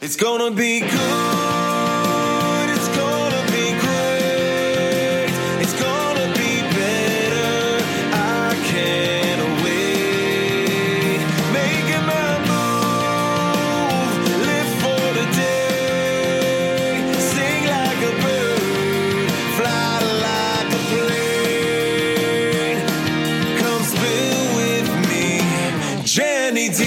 It's gonna be good. It's gonna be great. It's gonna be better. I can't wait. Making my move. Live for the day. Sing like a bird. Fly like a plane. Come spill with me, Jenny D.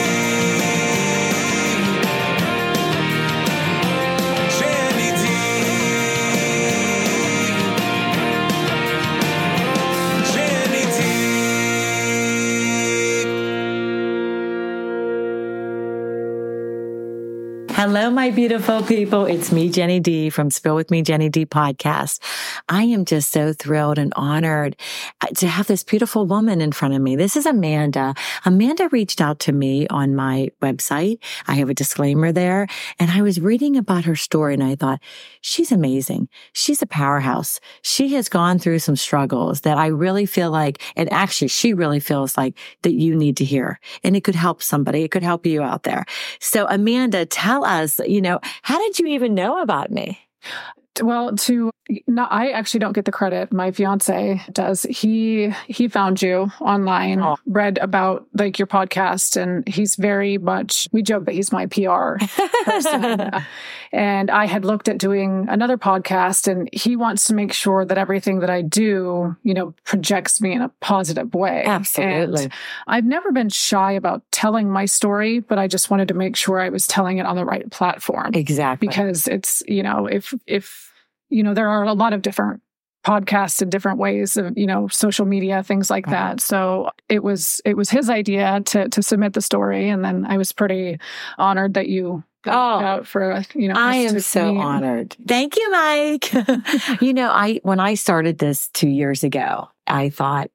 Hello, my beautiful people. It's me, Jenny D from Spill With Me, Jenny D podcast. I am just so thrilled and honored to have this beautiful woman in front of me. This is Amanda. Amanda reached out to me on my website. I have a disclaimer there. And I was reading about her story and I thought, she's amazing. She's a powerhouse. She has gone through some struggles that I really feel like, and actually she really feels like that you need to hear. And it could help somebody. It could help you out there. So Amanda, tell us, how did you even know about me? Well, I actually don't get the credit. My fiance does. He found you online, read about your podcast, and he's very much, we joke that he's my PR person. And I had looked at doing another podcast, and he wants to make sure that everything that I do, projects me in a positive way. Absolutely. And I've never been shy about telling my story, but I just wanted to make sure I was telling it on the right platform. Exactly. Because it's, if there are a lot of different podcasts and different ways of, social media, things like that. So it was his idea to submit the story. And then I was pretty honored that you got out for, I am so honored. Thank you, Mike. When I started this 2 years ago, I thought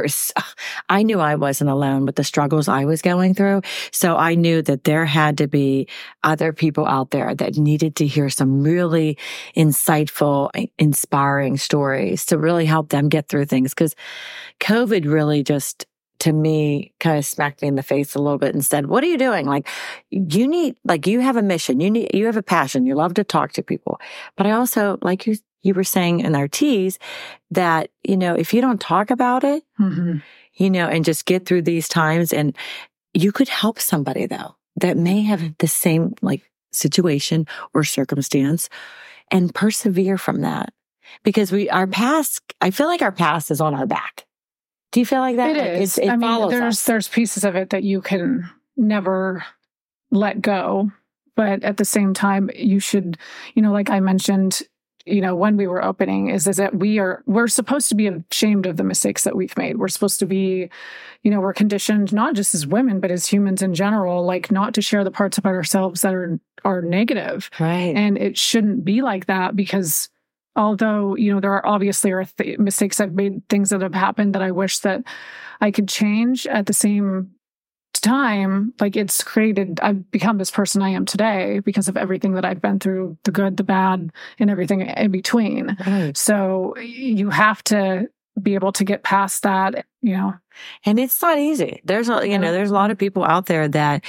I knew I wasn't alone with the struggles I was going through. So I knew that there had to be other people out there that needed to hear some really insightful, inspiring stories to really help them get through things. Because COVID really just, to me, kind of smacked me in the face a little bit and said, what are you doing? You have a mission. You have a passion. You love to talk to people. But I also, like you were saying in our teas, that, if you don't talk about it, and just get through these times, and you could help somebody though, that may have the same situation or circumstance and persevere from that. Because I feel like our past is on our back. Do you feel like that? It is. It follows us. There's pieces of it that you can never let go. But at the same time, you should, like I mentioned, when we were opening, is that we're supposed to be ashamed of the mistakes that we've made. We're supposed to be, we're conditioned, not just as women, but as humans in general, not to share the parts about ourselves that are negative. Right. And it shouldn't be like that, because although, there are obviously mistakes I've made, things that have happened that I wish that I could change, at the same time, I've become this person I am today because of everything that I've been through, the good, the bad, and everything in between. Right. So you have to be able to get past that, And it's not easy. There's a lot of people out there that,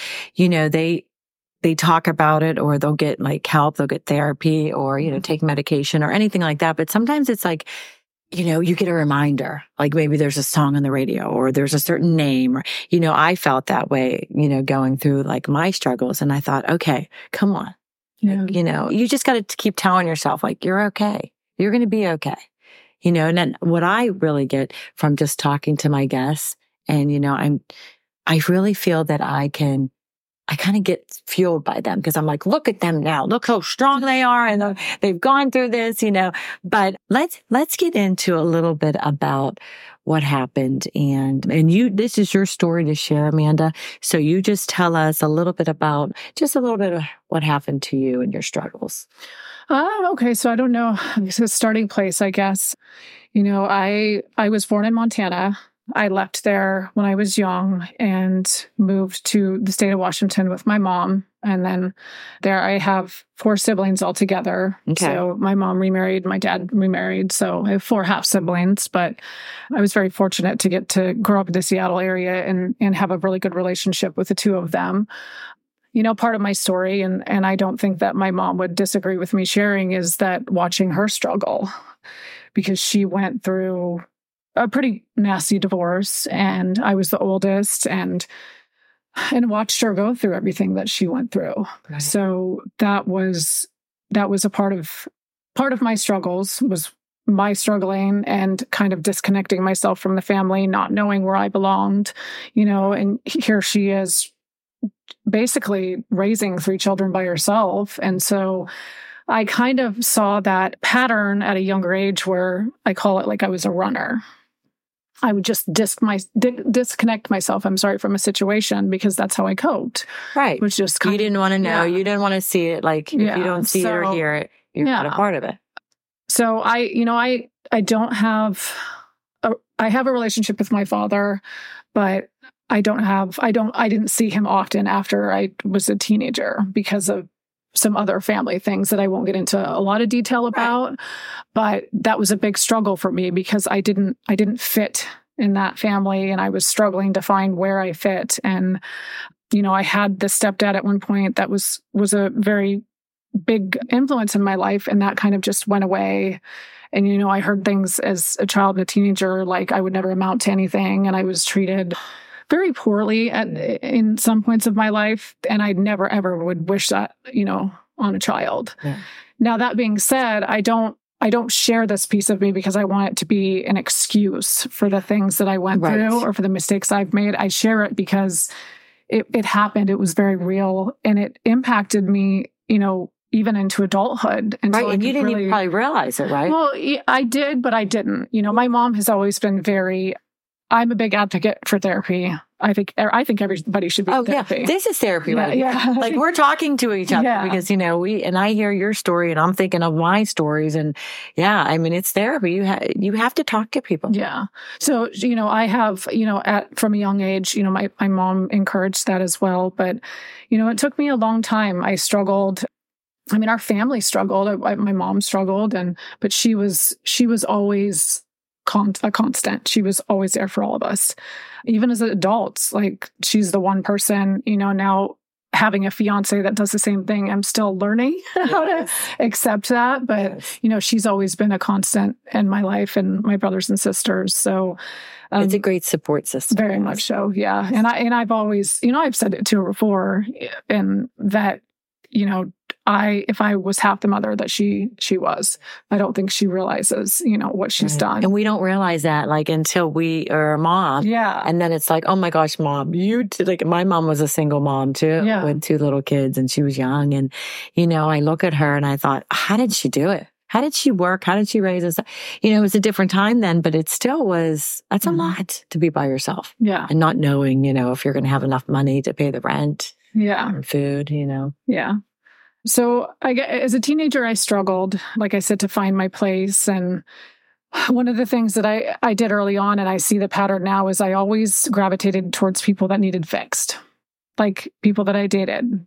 they talk about it, or they'll get help, they'll get therapy, or, take medication or anything like that. But sometimes it's you get a reminder, maybe there's a song on the radio, or there's a certain name, or, I felt that way, going through my struggles. And I thought, okay, come on. Yeah. You just got to keep telling yourself, you're okay. You're going to be okay. And then what I really get from just talking to my guests, and, I really feel that I kind of get fueled by them, because I'm look at them now. Look how strong they are, and they've gone through this, But let's get into a little bit about what happened. And this is your story to share, Amanda. So you just tell us a little bit of what happened to you and your struggles. Okay. So I don't know. It's a starting place, I guess. I was born in Montana. I left there when I was young and moved to the state of Washington with my mom. And then there I have 4 siblings altogether. Okay. So my mom remarried, my dad remarried. So I have 4 half siblings, but I was very fortunate to get to grow up in the Seattle area and have a really good relationship with the 2 of them. part of my story, and I don't think that my mom would disagree with me sharing, is that watching her struggle, because she went through a pretty nasty divorce, and I was the oldest, and watched her go through everything that she went through. Right. So that was a part of my struggles, was my struggling and kind of disconnecting myself from the family, not knowing where I belonged, and here she is basically raising 3 children by herself. And so I kind of saw that pattern at a younger age, where I call it like I was a runner. I would just disconnect myself, from a situation, because that's how I coped. Right. Which just you didn't want to know. You didn't want to see it. Like, if you don't see it or hear it, you're not a part of it. So I don't have I have a relationship with my father, but I didn't see him often after I was a teenager, because of some other family things that I won't get into a lot of detail about. Right. But that was a big struggle for me, because I didn't fit in that family, and I was struggling to find where I fit. And, I had this stepdad at one point that was a very big influence in my life, and that kind of just went away. And, I heard things as a child and a teenager, like I would never amount to anything, and I was treated very poorly in some points of my life. And I never, ever would wish that, on a child. Yeah. Now, that being said, I don't share this piece of me because I want it to be an excuse for the things that I went through or for the mistakes I've made. I share it because it happened. It was very real, and it impacted me, even into adulthood. And you didn't even probably realize it, right? Well, I did, but I didn't. My mom has always been I'm a big advocate for therapy. I think everybody should be in therapy. Yeah. This is therapy, right? Yeah. Like, we're talking to each other because, and I hear your story, and I'm thinking of my stories, and it's therapy. You have to talk to people. Yeah. So, I have, from a young age, my mom encouraged that as well. But, it took me a long time. I struggled. Our family struggled. My mom struggled, but she was always a constant. She was always there for all of us, even as adults. Like, she's the one person, now having a fiance that does the same thing. I'm still learning how to accept that, but she's always been a constant in my life, and my brothers and sisters. So it's a great support system. Very much so. Yeah. And I've always, I've said it to her before, and that, if I was half the mother that she was, I don't think she realizes, what she's done. And we don't realize that, like, until we are a mom. Yeah. And then it's like, oh my gosh, mom, my mom was a single mom too, with 2 little kids, and she was young. And, I look at her and I thought, how did she do it? How did she work? How did she raise us? It was a different time then, but it still was, that's a lot to be by yourself. Yeah. And not knowing, if you're going to have enough money to pay the rent. Yeah. And food, Yeah. So as a teenager, I struggled, like I said, to find my place. And one of the things that I did early on, and I see the pattern now, is I always gravitated towards people that needed fixed. Like, people that I dated,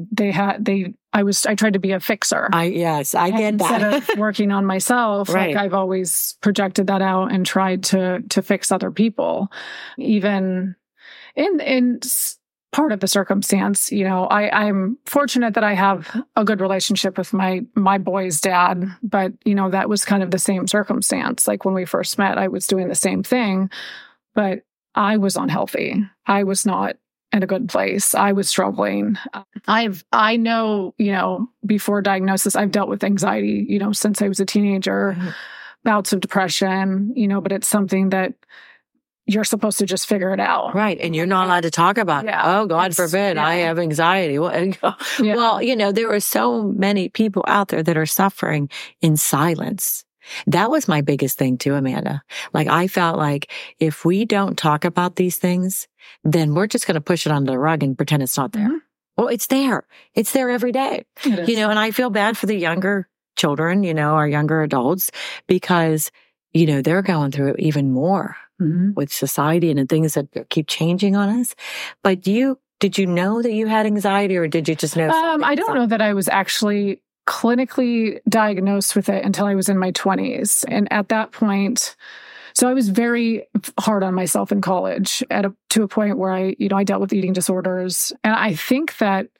I tried to be a fixer. I get that. Instead of working on myself, right. Like, I've always projected that out and tried to fix other people, even in part of the circumstance. I'm fortunate that I have a good relationship with my boy's dad, but, that was kind of the same circumstance. Like, when we first met, I was doing the same thing, but I was unhealthy. I was not in a good place. I was struggling. I know, before diagnosis, I've dealt with anxiety, since I was a teenager, bouts of depression, but it's something that you're supposed to just figure it out. Right. And you're not allowed to talk about it. Oh, God forbid, I have anxiety. Well, there are so many people out there that are suffering in silence. That was my biggest thing too, Amanda. Like, I felt like if we don't talk about these things, then we're just going to push it under the rug and pretend it's not there. Mm-hmm. Well, it's there. It's there every day. And I feel bad for the younger children, our younger adults, because, they're going through it even more with society and the things that keep changing on us. But did you know that you had anxiety, or did you just know? I don't know that I was actually clinically diagnosed with it until I was in my 20s. And at that point, so I was very hard on myself in college to a point where I dealt with eating disorders. And I think that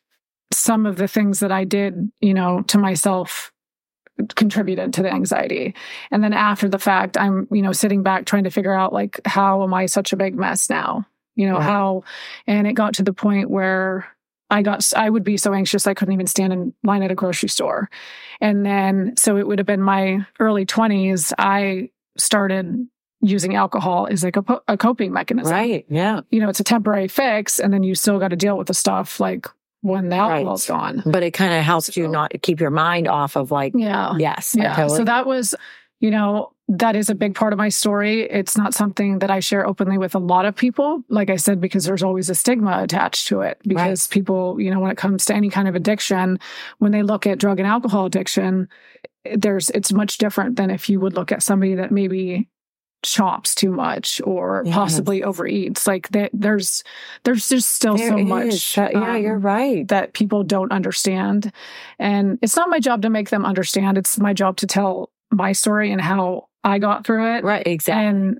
some of the things that I did, to myself contributed to the anxiety. And then after the fact, I'm, sitting back trying to figure out like, how am I such a big mess now? How, and it got to the point where I would be so anxious I couldn't even stand in line at a grocery store. And then, so it would have been my early 20s, I started using alcohol as like a coping mechanism. Right. Yeah. It's a temporary fix, and then you still got to deal with the stuff like when the alcohol's gone. But it kind of helps you not keep your mind off of like, yes. Yeah. Totally. So that was, that is a big part of my story. It's not something that I share openly with a lot of people, like I said, because there's always a stigma attached to it. Because people, when it comes to any kind of addiction, when they look at drug and alcohol addiction, it's much different than if you would look at somebody that maybe shops too much or possibly overeats. Like there's just still so much. You're right. That people don't understand. And it's not my job to make them understand. It's my job to tell my story and how I got through it. Right. Exactly. And,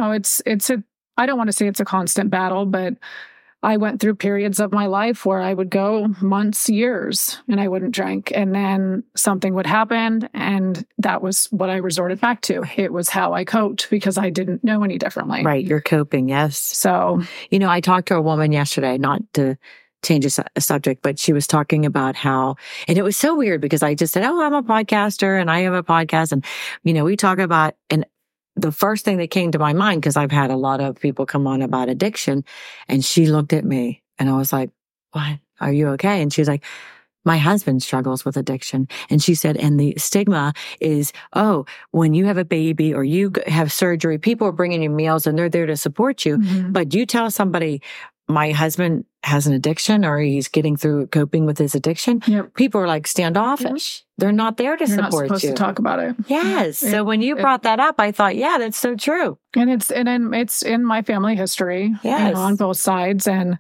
I don't want to say it's a constant battle, but I went through periods of my life where I would go months, years, and I wouldn't drink. And then something would happen. And that was what I resorted back to. It was how I coped because I didn't know any differently. Right. You're coping. Yes. So, I talked to a woman yesterday, not to change a subject, but she was talking about how, and it was so weird because I just said, I'm a podcaster and I have a podcast. And, we talk about, and the first thing that came to my mind, because I've had a lot of people come on about addiction, and she looked at me and I was like, what? Are you okay? And she was like, my husband struggles with addiction. And she said, and the stigma is, when you have a baby or you have surgery, people are bringing you meals and they're there to support you. Mm-hmm. But you tell somebody, my husband has an addiction or he's getting through coping with his addiction. Yep. People are like standoffish. Yep. They're not there to support you. You're not supposed to talk about it. Yes. So when you brought that up, I thought, that's so true. And it's in my family history, on both sides. And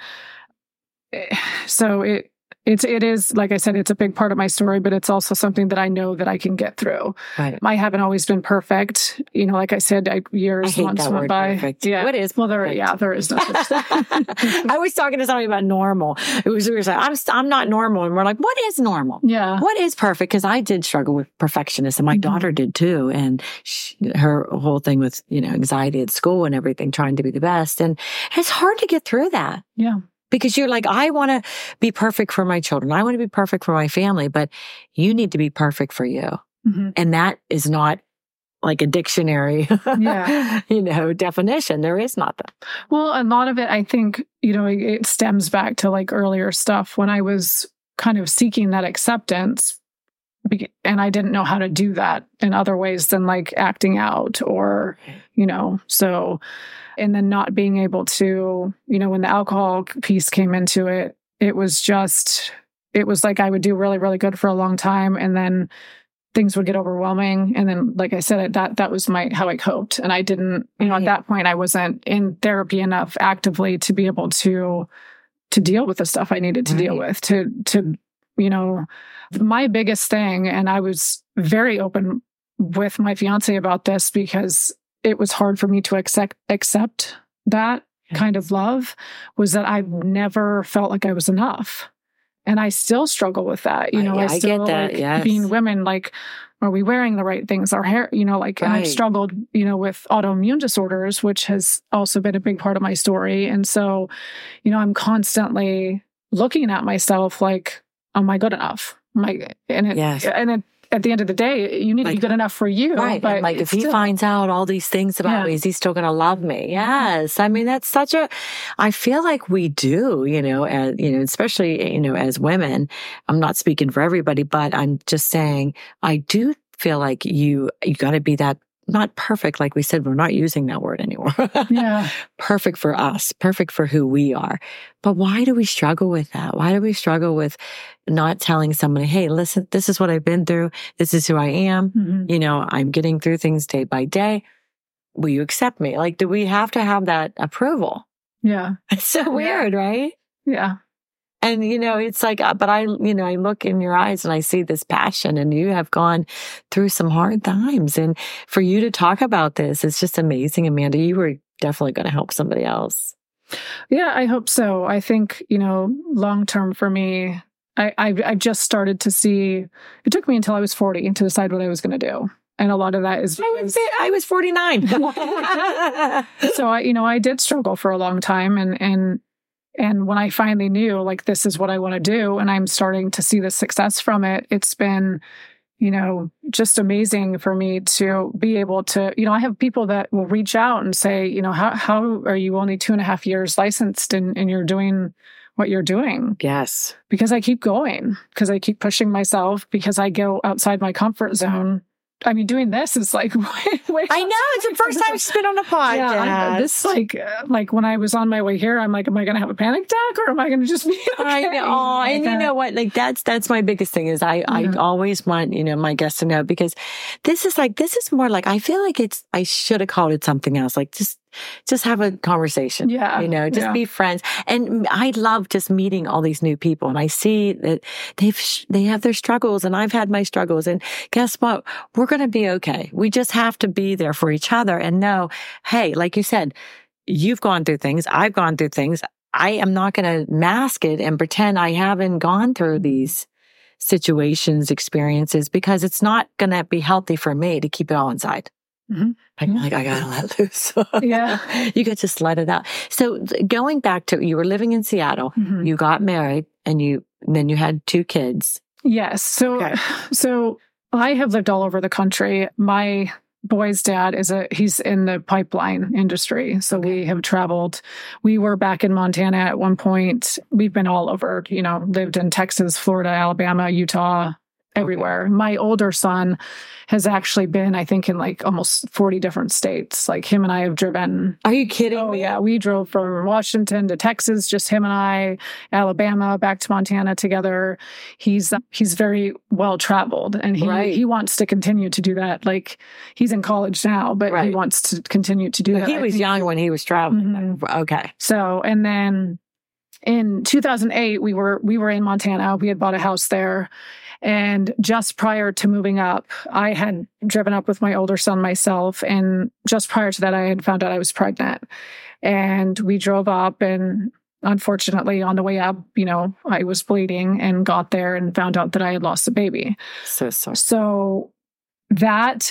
so it is, like I said, it's a big part of my story, but it's also something that I know that I can get through. Right. I haven't always been perfect. Like I said, months went by. Perfect. Yeah. What is? Well, there is no such thing. I was talking to somebody about normal. We were saying, I'm not normal. And we're like, what is normal? Yeah. What is perfect? Because I did struggle with perfectionism. My daughter did too. And her whole thing with, anxiety at school and everything, trying to be the best. And it's hard to get through that. Yeah. Because you're like, I want to be perfect for my children. I want to be perfect for my family, but you need to be perfect for you. Mm-hmm. And that is not like a dictionary, definition. There is not that. Well, a lot of it, I think, it stems back to like earlier stuff when I was kind of seeking that acceptance. And I didn't know how to do that in other ways than like acting out or, so, and then not being able to, when the alcohol piece came into it, it was like I would do really, really good for a long time. And then things would get overwhelming. And then, like I said, that was how I coped. And I didn't, at that point, I wasn't in therapy enough actively to be able to deal with the stuff I needed to deal with, to my biggest thing, and I was very open with my fiance about this because it was hard for me to accept that kind of love, was that I never felt like I was enough. And I still struggle with that. I still get that. Yes. Being women, like, are we wearing the right things? Our hair, and I've struggled, with autoimmune disorders, which has also been a big part of my story. And so, I'm constantly looking at myself like, am I good enough? At the end of the day, you need to be good enough for you. Right. But like if he finds out all these things about me, is he still going to love me? Yes. I mean, that's I feel like we do, especially, as women. I'm not speaking for everybody, but I'm just saying, I do feel like you got to be that, not perfect. Like we said, we're not using that word anymore. Yeah. Perfect for us, perfect for who we are. But why do we struggle with that? Why do we struggle with not telling somebody, hey, listen, this is what I've been through. This is who I am. Mm-hmm. I'm getting through things day by day. Will you accept me? Like, do we have to have that approval? Yeah. It's so weird, right? Yeah. And, it's like, but I look in your eyes and I see this passion, and you have gone through some hard times. And for you to talk about this, it's just amazing, Amanda. You were definitely going to help somebody else. Yeah, I hope so. I think, long term for me, I just started to see, it took me until I was 40 to decide what I was going to do. And a lot of that is because I was 49. So I did struggle for a long time. And when I finally knew, like, this is what I want to do, and I'm starting to see the success from it, it's been, just amazing for me to be able to, I have people that will reach out and say, how are you only 2.5 years licensed and you're doing what you're doing? Yes. Because I keep going, because I keep pushing myself, because I go outside my comfort zone. I mean, doing this is like, way I know, it's the first time she's been on a podcast. Yeah, this like when I was on my way here, I'm like, am I going to have a panic attack, or am I going to just be okay? I know. And you know what? Like, that's my biggest thing is I always want, my guests to know, because this is more like, I feel like I should have called it something else. Like, just have a conversation. Yeah. Just be friends. And I love just meeting all these new people. And I see that they have their struggles, and I've had my struggles. And guess what? We're going to be okay. We just have to be there for each other and know, hey, like you said, you've gone through things. I've gone through things. I am not going to mask it and pretend I haven't gone through these situations, experiences, because it's not going to be healthy for me to keep it all inside. Mm-hmm. I gotta let loose. Yeah. You could just let it out. So going back to, you were living in Seattle, mm-hmm. you got married, and then you had 2 kids. Yes. So I have lived all over the country. My boy's dad he's in the pipeline industry. So we have traveled. We were back in Montana at one point. We've been all over, lived in Texas, Florida, Alabama, Utah, everywhere. Okay. My older son has actually been, I think, in like almost 40 different states. Like, him and I have driven. Are you kidding? Oh, yeah. We drove from Washington to Texas, just him and I, Alabama, back to Montana together. He's very well traveled, and he wants to continue to do that. Like, he's in college now, but he wants to continue to do that. He was young when he was traveling. Mm-hmm. Okay. So, and then in 2008, we were in Montana. We had bought a house there. And just prior to moving up, I had driven up with my older son myself. And just prior to that, I had found out I was pregnant. And we drove up, and unfortunately on the way up, I was bleeding, and got there and found out that I had lost the baby. So sorry. So that,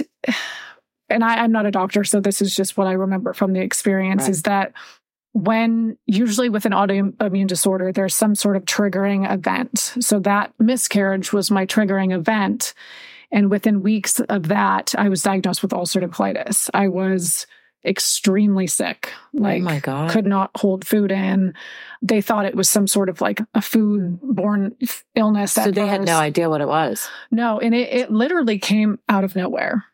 and I'm not a doctor, so this is just what I remember from the experience, is that usually with an autoimmune disorder, there's some sort of triggering event. So that miscarriage was my triggering event. And within weeks of that, I was diagnosed with ulcerative colitis. I was extremely sick. Like, oh my God. Could not hold food in. They thought it was some sort of like a food-borne illness. So they had no idea what it was. No. And it literally came out of nowhere.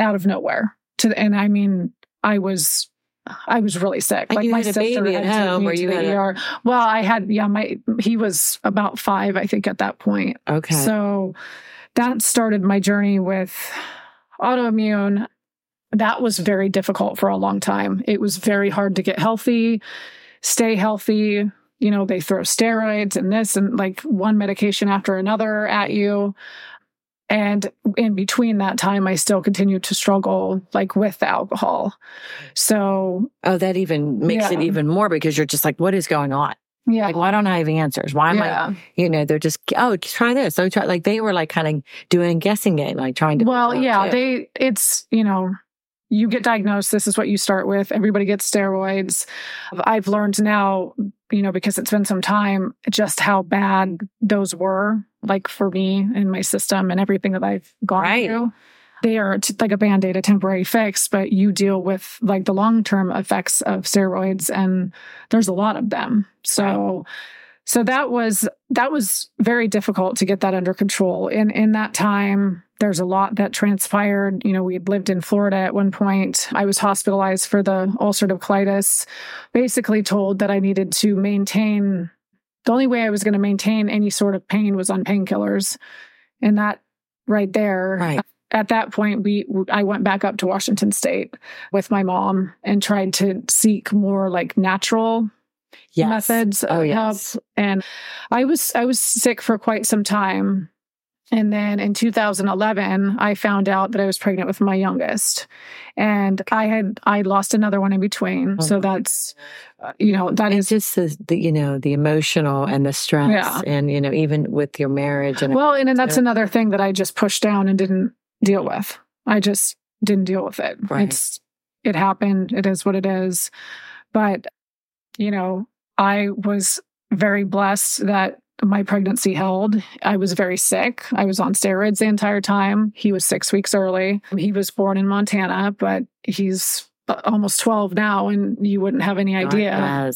And I mean, I was really sick. And like, you my had a sister baby had at home, to or you had ER. Well, I had, he was about 5, I think, at that point. Okay. So that started my journey with autoimmune. That was very difficult for a long time. It was very hard to get healthy, stay healthy. They throw steroids and this and like one medication after another at you. And in between that time, I still continued to struggle, like, with the alcohol. So, that even makes it even more, because you're just like, what is going on? Yeah. Like, why don't I have answers? Why am I, they're just, try this. So try, like, they were like kind of doing a guessing game, like trying to. Well, it's, you get diagnosed. This is what you start with. Everybody gets steroids. I've learned now, because it's been some time, just how bad those were, like, for me and my system and everything that I've gone through. They are like a Band-Aid, a temporary fix, but you deal with like the long-term effects of steroids, and there's a lot of them. So that was very difficult to get that under control. In that time, there's a lot that transpired. We had lived in Florida at one point. I was hospitalized for the ulcerative colitis, basically told that I needed to maintain. The only way I was going to maintain any sort of pain was on painkillers. And that right there, at that point, I went back up to Washington State with my mom and tried to seek more like natural methods of help. And I was sick for quite some time. And then in 2011, I found out that I was pregnant with my youngest, and I lost another one in between. So that's, that is just the emotional and the stress and, even with your marriage. And that's another thing that I just pushed down and didn't deal with. I just didn't deal with it. Right. It happened. It is what it is. But, I was very blessed that my pregnancy held. I was very sick. I was on steroids the entire time. He was 6 weeks early. He was born in Montana, but he's almost 12 now, and you wouldn't have any idea.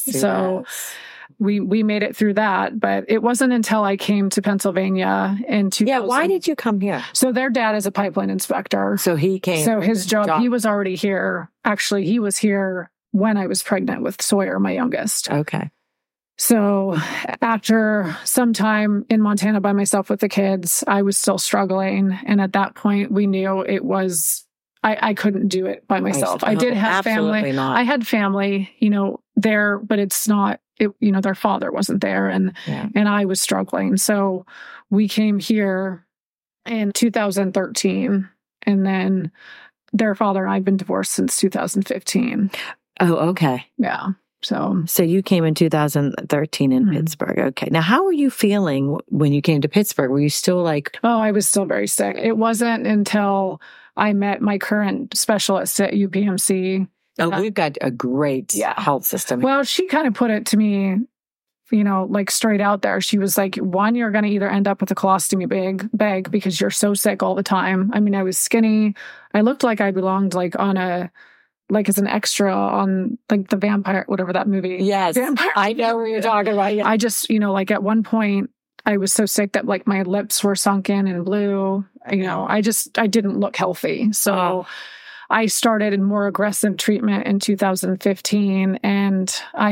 We made it through that, but it wasn't until I came to Pennsylvania in 2000. Yeah, why did you come here? So their dad is a pipeline inspector. So he came. So his job, he was already here. Actually, he was here when I was pregnant with Sawyer, my youngest. Okay. So after some time in Montana by myself with the kids, I was still struggling. And at that point, we knew it was, I couldn't do it by myself. I did have family. Not. I had family, there, but it's not, their father wasn't there, and I was struggling. So we came here in 2013, and then their father and I have been divorced since 2015. Oh, okay. Yeah. So you came in 2013 in Pittsburgh. Okay. Now, how were you feeling when you came to Pittsburgh? Were you still like... Oh, I was still very sick. It wasn't until I met my current specialist at UPMC. Oh, we've got a great health system. Well, she kind of put it to me, like straight out there. She was like, one, you're going to either end up with a colostomy bag because you're so sick all the time. I mean, I was skinny. I looked like I belonged as an extra on like the vampire, whatever that movie. Yes. Vampire. I know what you're talking about. Yeah. I just, at one point I was so sick that like my lips were sunken and blue. I didn't look healthy. So I started in more aggressive treatment in 2015, and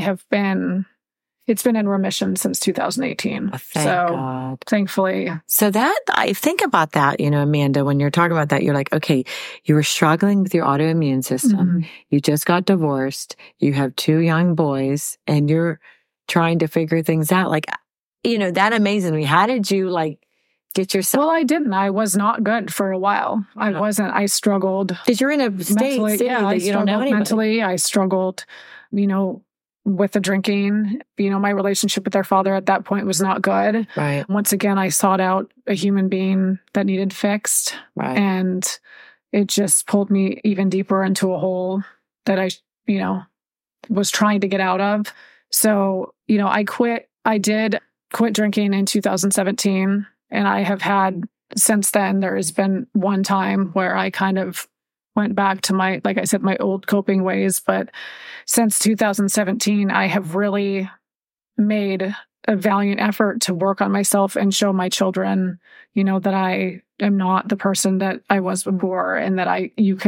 it's been in remission since 2018. Oh, thank God. Thankfully. So I think about that, Amanda, when you're talking about that, you're like, okay, you were struggling with your autoimmune system. Mm-hmm. You just got divorced. You have 2 young boys, and you're trying to figure things out. Like, that amazes me. How did you get yourself? Well, I didn't. I was not good for a while. I wasn't. I struggled. Because you're in a state that you don't know anybody. Mentally. I struggled, with the drinking. My relationship with their father at that point was not good. Right. Once again, I sought out a human being that needed fixed. Right. And it just pulled me even deeper into a hole that I, was trying to get out of. So, I quit. I did quit drinking in 2017. And I have had, since then, there has been one time where I kind of went back to my old coping ways. But since 2017, I have really made a valiant effort to work on myself and show my children, that I am not the person that I was before, and that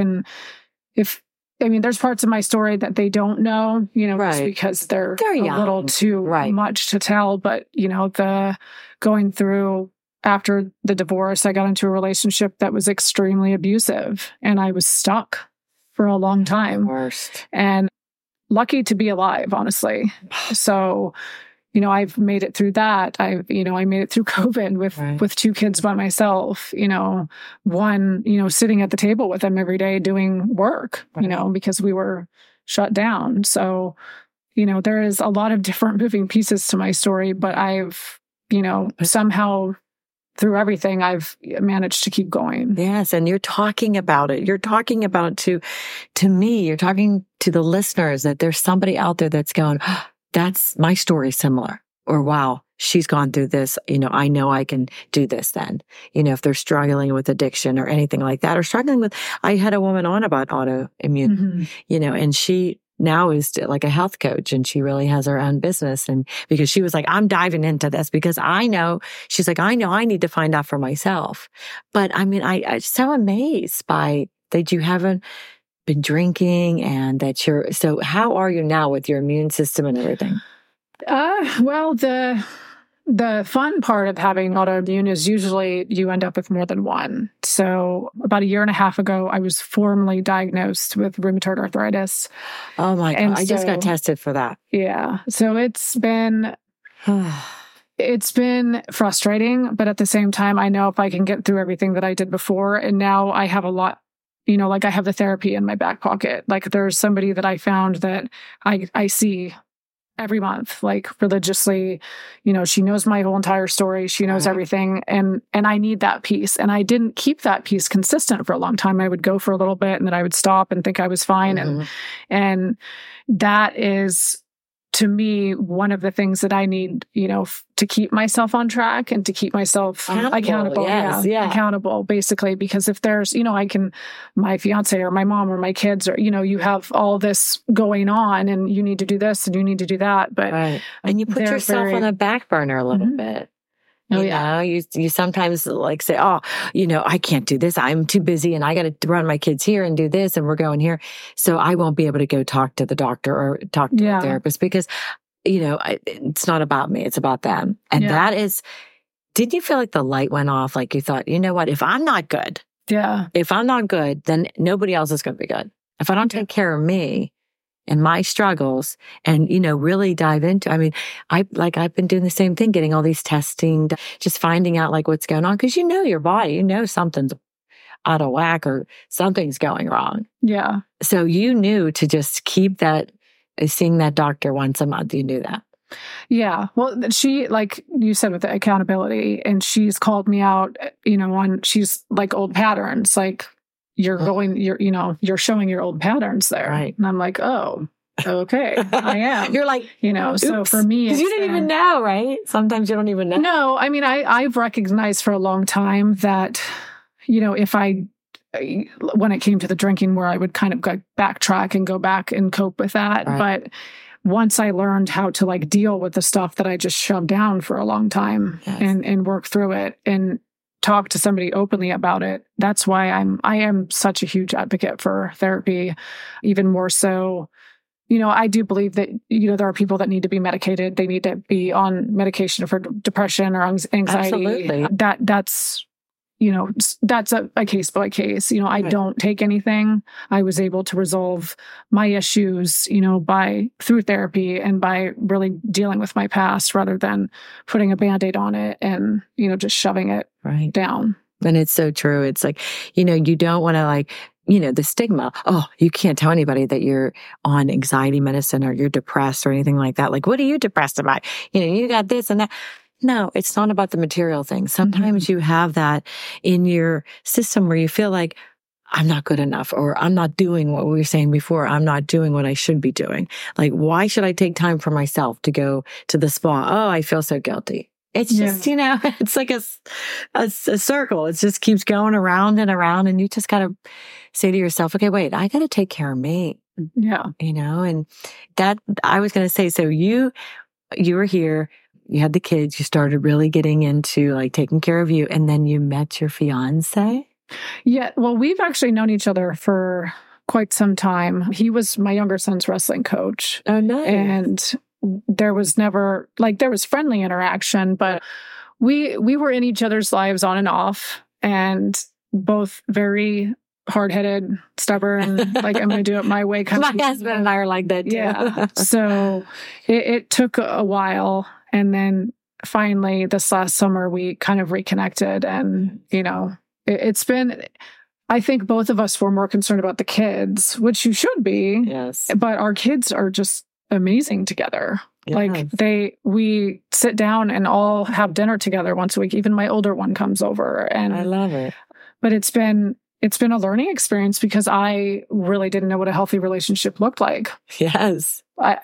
there's parts of my story that they don't know, just because they're young. A little too much to tell. But, the going through after the divorce, I got into a relationship that was extremely abusive, and I was stuck for a long time. Worst. And lucky to be alive, honestly. So, I've made it through that. I made it through COVID with 2 kids by myself, one, sitting at the table with them every day doing work, because we were shut down. So, there is a lot of different moving pieces to my story, but I've, somehow through everything, I've managed to keep going. Yes. And you're talking about it. You're talking about it to me. You're talking to the listeners that there's somebody out there that's going, oh, that's my story similar. Or, wow, she's gone through this. I know I can do this then. If they're struggling with addiction or anything like that, or struggling with, I had a woman on about autoimmune, and she now is like a health coach, and she really has her own business. And because she was like, I'm diving into this because she's like, I know I need to find out for myself. But I'm so amazed by that you haven't been drinking, and that so how are you now with your immune system and everything? Well, the fun part of having autoimmune is usually you end up with more than one. So about 1.5 years ago, I was formally diagnosed with rheumatoid arthritis. Oh my God. I just got tested for that. Yeah. So it's been, It's been frustrating, but at the same time, I know if I can get through everything that I did before, and now I have a lot, like I have the therapy in my back pocket. Like there's somebody that I found that I see every month, like religiously, she knows my whole entire story. She knows everything. And I need that piece. And I didn't keep that piece consistent for a long time. I would go for a little bit and then I would stop and think I was fine. And that is, to me, one of the things that I need, to keep myself on track and to keep myself accountable. Yes, accountable, basically, because if there's, my fiance or my mom or my kids, or, you have all this going on and you need to do this and you need to do that. But and you put yourself on a back burner a little bit. You sometimes like say, I can't do this. I'm too busy and I got to run my kids here and do this and we're going here. So I won't be able to go talk to the doctor or talk to a therapist because, it's not about me. It's about them. And that is, did you feel like the light went off? Like you thought, you know what, if I'm not good, then nobody else is going to be good. If I don't take care of me and my struggles and, really dive into, I've been doing the same thing, getting all these testing, just finding out like what's going on. Cause your body, something's out of whack or something's going wrong. Yeah. So you knew to just keep that, seeing that doctor once a month, you knew that. Yeah. Well, she, like you said, with the accountability, and she's called me out, she's like old patterns, like, you're showing your old patterns there. Right. And I'm like, oh, okay, I am. You're like, so for me, because you didn't even know, right? Sometimes you don't even know. No, I've recognized for a long time that, if when it came to the drinking, where I would kind of backtrack and go back and cope with that. Right. But once I learned how to like deal with the stuff that I just shoved down for a long time and work through it and talk to somebody openly about it. That's why I am such a huge advocate for therapy, even more so. I do believe that, there are people that need to be medicated. They need to be on medication for depression or anxiety. Absolutely. That's a case by case. I don't take anything. I was able to resolve my issues, through therapy and by really dealing with my past rather than putting a Band-Aid on it and, just shoving it down. And it's so true. It's like, you don't want to the stigma. Oh, you can't tell anybody that you're on anxiety medicine or you're depressed or anything like that. Like, what are you depressed about? You got this and that. No, it's not about the material things. Sometimes you have that in your system where you feel like I'm not good enough or I'm not doing what we were saying before. I'm not doing what I should be doing. Like, why should I take time for myself to go to the spa? Oh, I feel so guilty. It's just, it's like a circle. It just keeps going around and around. And you just got to say to yourself, okay, wait, I got to take care of me. Yeah. And that I was going to say, so you were here. You had the kids, you started really getting into like taking care of you, and then you met your fiance? Yeah. Well, we've actually known each other for quite some time. He was my younger son's wrestling coach. Oh, nice. And there was never, there was friendly interaction, but we were in each other's lives on and off, and both very hard-headed, stubborn, like I'm going to do it my way. My husband and I are like that too. Yeah. So it took a while. And then finally, this last summer, we kind of reconnected. And, it's been, I think both of us were more concerned about the kids, which you should be. Yes. But our kids are just amazing together. Yes. We sit down and all have dinner together once a week. Even my older one comes over. And I love it. But it's been a learning experience because I really didn't know what a healthy relationship looked like. Yes.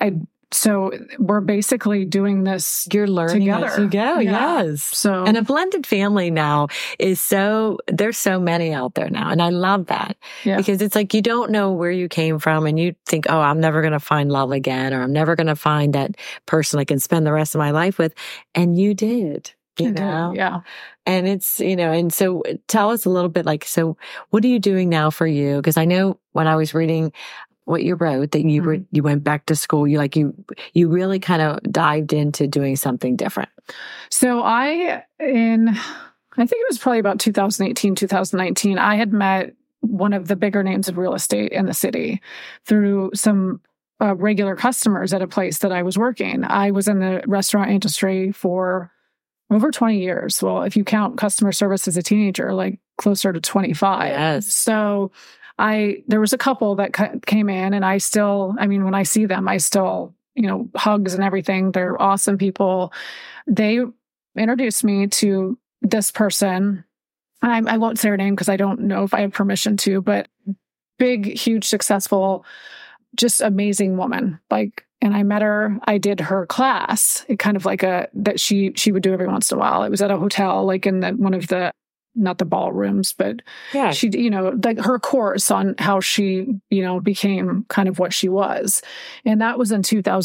So we're basically doing this. You're learning together. As you go. Yeah. Yes. And a blended family now there's so many out there now. And I love that because it's like, you don't know where you came from and you think, oh, I'm never going to find love again, or I'm never going to find that person I can spend the rest of my life with. And you did, you know? Yeah. And it's, and so tell us a little bit so what are you doing now for you? Because I know when I was reading what you wrote, that you went back to school, you really kind of dived into doing something different. So I think it was probably about 2018, 2019, I had met one of the bigger names of real estate in the city through some regular customers at a place that I was working. I was in the restaurant industry for Over 20 years. Well, if you count customer service as a teenager, like closer to 25. Yes. So there was a couple that came in, and when I see them, I still, hugs and everything. They're awesome people. They introduced me to this person. I won't say her name because I don't know if I have permission to, but big, huge, successful, just amazing woman. And I met her, I did her class, kind of like that she would do every once in a while. It was at a hotel, like in one of the, not the ballrooms, but yeah, she, like her course on how she, became kind of what she was. And that was in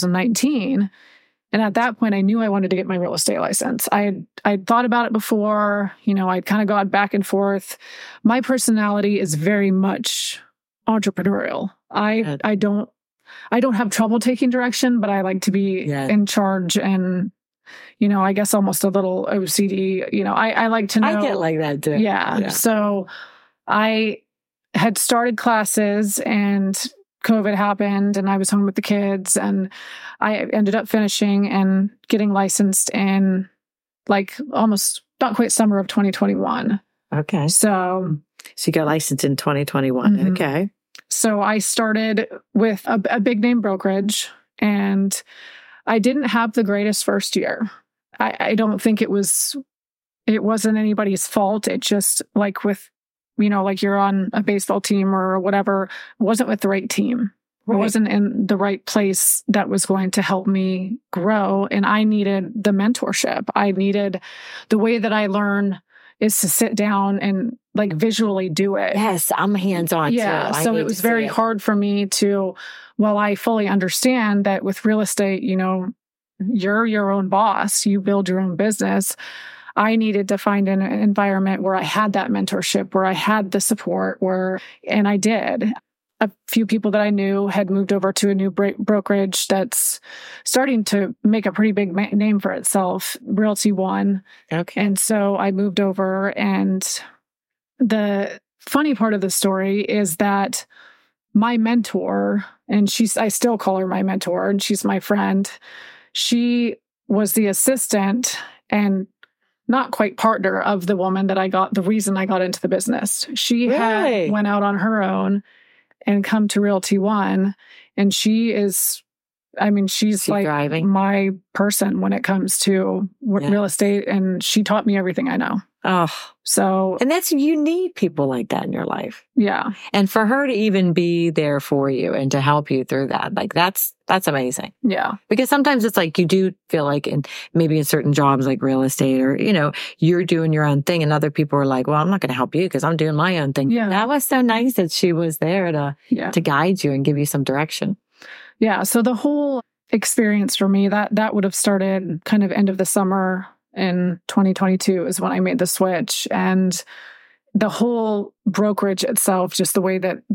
2019. And at that point, I knew I wanted to get my real estate license. I'd thought about it before, I'd kind of gone back and forth. My personality is very much entrepreneurial. I don't have trouble taking direction, but I like to be in charge and, I guess almost a little OCD. I like to know. I get like that too. Yeah. So I had started classes and COVID happened and I was home with the kids, and I ended up finishing and getting licensed in almost not quite summer of 2021. Okay. So you got licensed in 2021. Mm-hmm. Okay. So I started with a big name brokerage, and I didn't have the greatest first year. I don't think it wasn't anybody's fault. It just with, you're on a baseball team or whatever, it wasn't with the right team. Right. I wasn't in the right place that was going to help me grow. And I needed the mentorship. I needed the way that I learn is to sit down and visually do it. Yes, I'm hands-on too. So it was very hard for me to, I fully understand that with real estate, you're your own boss, you build your own business. I needed to find an environment where I had that mentorship, where I had the support, and I did. A few people that I knew had moved over to a new brokerage that's starting to make a pretty big name for itself, Realty One. Okay. And so I moved over, and the funny part of the story is that my mentor, and I still call her my mentor, and she's my friend. She was the assistant and not quite partner of the woman the reason I got into the business. She had went out on her own and come to Realty One. And she's like my person when it comes to real estate. And she taught me everything I know. Oh, so. And you need people like that in your life. Yeah. And for her to even be there for you and to help you through that, that's amazing. Yeah. Because sometimes it's you do feel maybe in certain jobs like real estate or, you're doing your own thing and other people are like, well, I'm not going to help you because I'm doing my own thing. Yeah. That was so nice that she was there to guide you and give you some direction. Yeah. So the whole experience for me, that would have started kind of end of the summer in 2022 is when I made the switch. And the whole brokerage itself, just the way that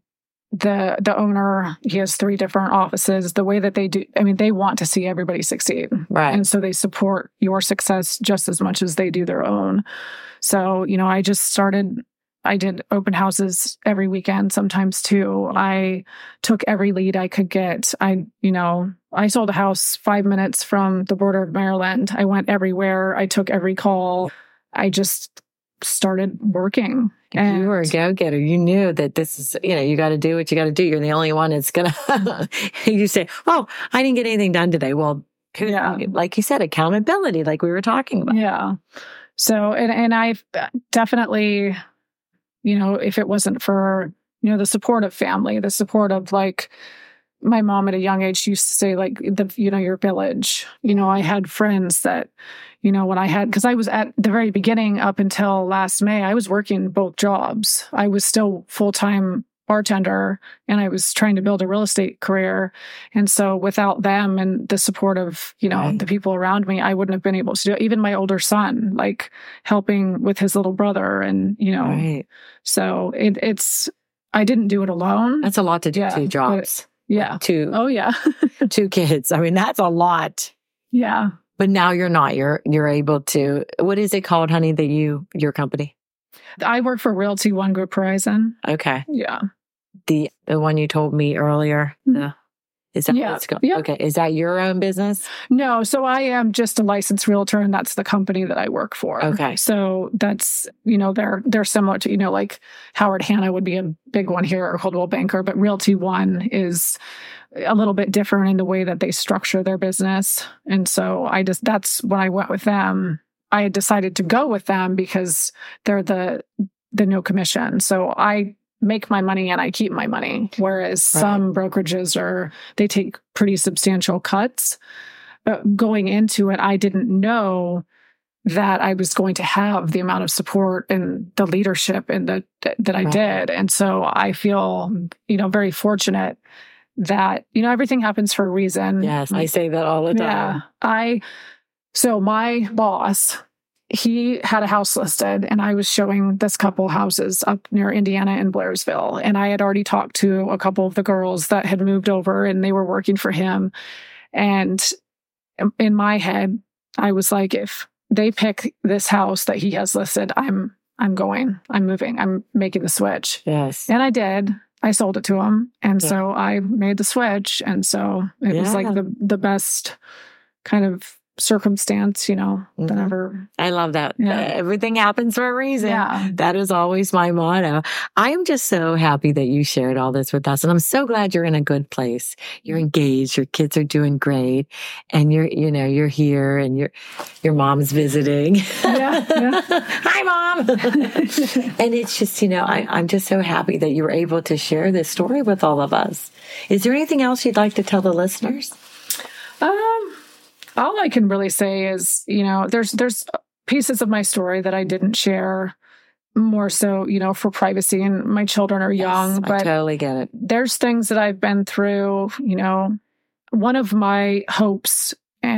the owner, he has 3 different offices, the way that they do, they want to see everybody succeed. Right. And so they support your success just as much as they do their own. So, I did open houses every weekend, sometimes 2. I took every lead I could get. I sold a house 5 minutes from the border of Maryland. I went everywhere. I took every call. I just started working. And you were a go-getter. You knew that this is, you got to do what you got to do. You're the only one that's going to, you say, oh, I didn't get anything done today. Well, like you said, accountability, like we were talking about. Yeah. So, and I've definitely, if it wasn't for, the support of family, the support of my mom at a young age, she used to say your village, I had friends that, because I was at the very beginning up until last May, I was working both jobs. I was still full-time bartender and I was trying to build a real estate career. And so without them and the support of, the people around me, I wouldn't have been able to do it. Even my older son, helping with his little brother and, so I didn't do it alone. That's a lot to do, 2 jobs. Yeah. 2. Oh, yeah. 2 kids. That's a lot. Yeah. But now you're not. You're able to. What is it called, honey? Your company? I work for Realty One Group Horizon. Okay. Yeah. The one you told me earlier. Mm-hmm. Is that Yeah. what's going? Yeah. Okay. Is that your own business? No, so I am just a licensed realtor, and that's the company that I work for. Okay. So that's, they're similar to, like Howard Hanna would be a big one here, or Coldwell Banker, but Realty One is a little bit different in the way that they structure their business. And so that's when I went with them. I had decided to go with them because they're the no commission. So I make my money and I keep my money. Whereas some brokerages they take pretty substantial cuts. Going into it, I didn't know that I was going to have the amount of support and the leadership and that I did. And so I feel, very fortunate that, everything happens for a reason. Yes, I say that all the time. Yeah. So my boss, he had a house listed, and I was showing this couple houses up near Indiana in Blairsville. And I had already talked to a couple of the girls that had moved over, and they were working for him. And in my head, I was like, if they pick this house that he has listed, I'm moving, I'm making the switch. Yes. And I did. I sold it to him. And so I made the switch. And so it was like the best kind of circumstance, that ever. I love that. Yeah. Everything happens for a reason. Yeah. That is always my motto. I am just so happy that you shared all this with us. And I'm so glad you're in a good place. You're engaged. Your kids are doing great. And you're here, and your mom's visiting. Yeah. Hi, Mom. And it's just, I'm just so happy that you were able to share this story with all of us. Is there anything else you'd like to tell the listeners? All I can really say is, there's pieces of my story that I didn't share, more so, for privacy, and my children are young. Yes, but I totally get it. There's things that I've been through. One of my hopes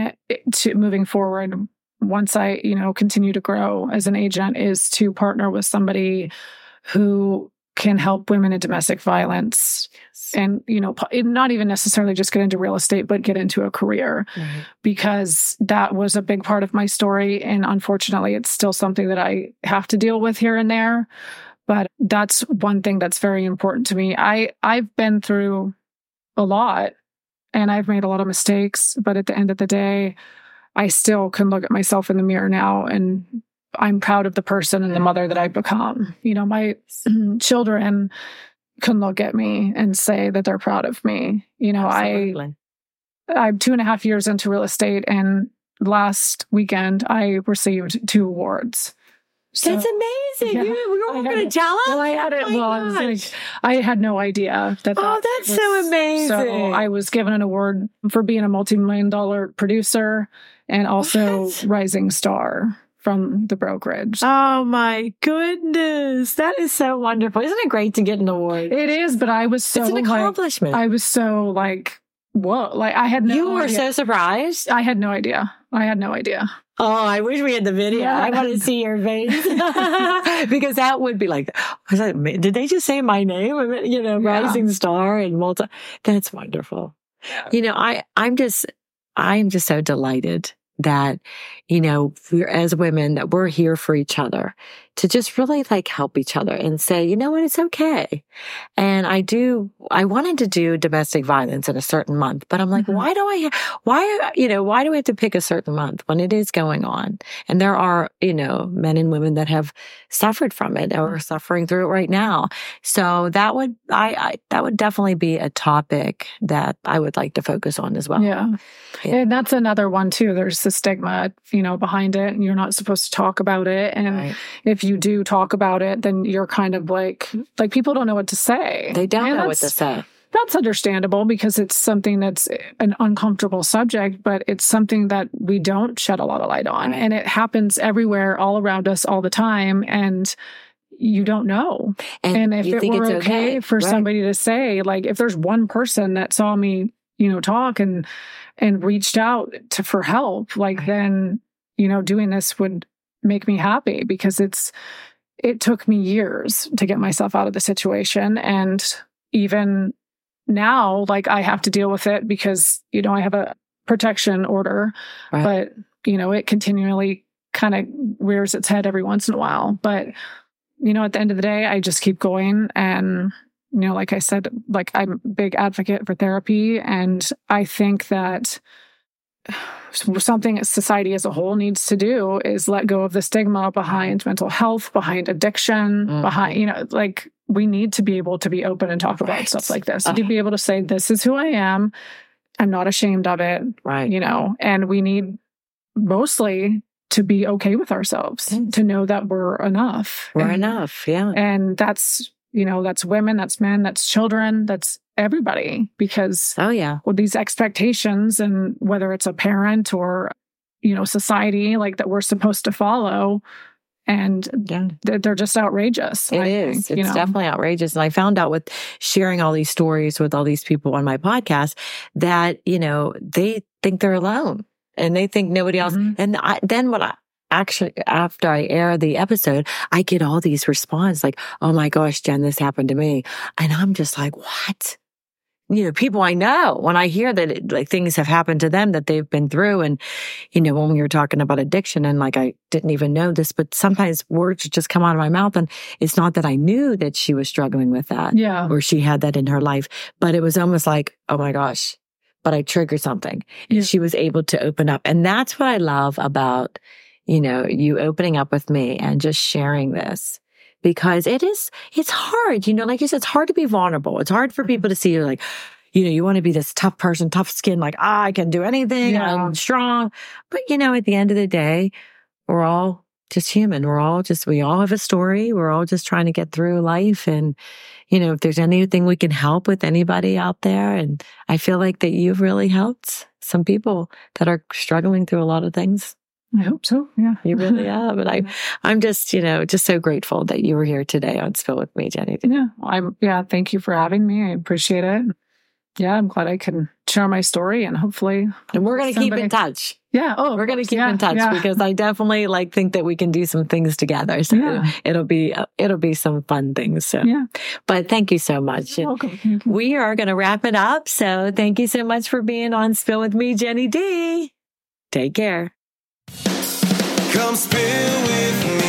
to moving forward, once I, continue to grow as an agent, is to partner with somebody who can help women in domestic violence. And, not even necessarily just get into real estate, but get into a career, because that was a big part of my story. And unfortunately, it's still something that I have to deal with here and there. But that's one thing that's very important to me. I've been through a lot, and I've made a lot of mistakes. But at the end of the day, I still can look at myself in the mirror now, and I'm proud of the person and the mother that I've become. My children can look at me and say that they're proud of me. Absolutely. I'm 2.5 years into real estate, and last weekend I received 2 awards. So, that's amazing. Yeah, You were going to tell us? Well, I had it. I had no idea that. Oh, that's so amazing. So I was given an award for being a multi-million-dollar producer, and also Rising Star from the brokerage. Oh my goodness. That is so wonderful. Isn't it great to get an award? It is, but I was so it's an accomplishment. I was so whoa. I had no idea. You were so surprised? I had no idea. Oh, I wish we had the video. Yeah. I want to see your face. Because that would be like, did they just say my name? Rising Star and that's wonderful. Yeah. I'm just so delighted that, we're, as women, that we're here for each other, to just really help each other and say, you know what, it's okay. And I wanted to do domestic violence in a certain month, but I'm like, why do we have to pick a certain month when it is going on? And there are, men and women that have suffered from it or are suffering through it right now. So that would definitely be a topic that I would like to focus on as well. Yeah. And that's another one too. There's the stigma, behind it, and you're not supposed to talk about it. And if you do talk about it, then you're kind of like people don't know what to say. They don't know what to say. That's understandable, because it's something that's an uncomfortable subject, but it's something that we don't shed a lot of light on. And it happens everywhere, all around us, all the time. And you don't know. And if it were okay for somebody to say, if there's one person that saw me, talk and reached out for help, then, doing this would make me happy, because it took me years to get myself out of the situation. And even now, I have to deal with it because, I have a protection order, but, it continually kind of rears its head every once in a while. But, at the end of the day, I just keep going, and like I said, like I'm a big advocate for therapy. And I think that something society as a whole needs to do is let go of the stigma behind mental health, behind addiction, behind, like we need to be able to be open and talk about stuff like this, to be able to say, this is who I am. I'm not ashamed of it. Right. And we need mostly to be okay with ourselves, to know that we're enough. We're enough. Yeah. And that's, that's women, that's men, that's children, that's everybody, because with these expectations, and whether it's a parent or, society like that we're supposed to follow, and they're just outrageous. It is. It's definitely outrageous. And I found out with sharing all these stories with all these people on my podcast that, they think they're alone and they think nobody else. And then what after I air the episode, I get all these responses like, oh my gosh, Jen, this happened to me. And I'm just like, what? People I know, when I hear that things have happened to them that they've been through. And, when we were talking about addiction, and like, I didn't even know this, but sometimes words just come out of my mouth. And it's not that I knew that she was struggling with that or she had that in her life, but it was almost like, oh my gosh, but I triggered something. And she was able to open up. And that's what I love about, you opening up with me and just sharing this. Because it's hard, like you said, it's hard to be vulnerable. It's hard for people to see you like, you want to be this tough person, tough skin, like, I can do anything, I'm strong. But, at the end of the day, we're all just human. We all have a story. We're all just trying to get through life. And, if there's anything we can help with anybody out there. And I feel like that you've really helped some people that are struggling through a lot of things. I hope so. Yeah. You really are. But I'm just, just so grateful that you were here today on Spill with me, Jenny. Yeah. Thank you for having me. I appreciate it. Yeah. I'm glad I can share my story, and hopefully. And we're going to keep in touch. Yeah. Oh, we're going to keep in touch because I definitely think that we can do some things together. So it'll be some fun things. So, but thank you so much. You're welcome. Thank you. We are going to wrap it up. So thank you so much for being on Spill with me, Jenny D. Take care. Come spill with me.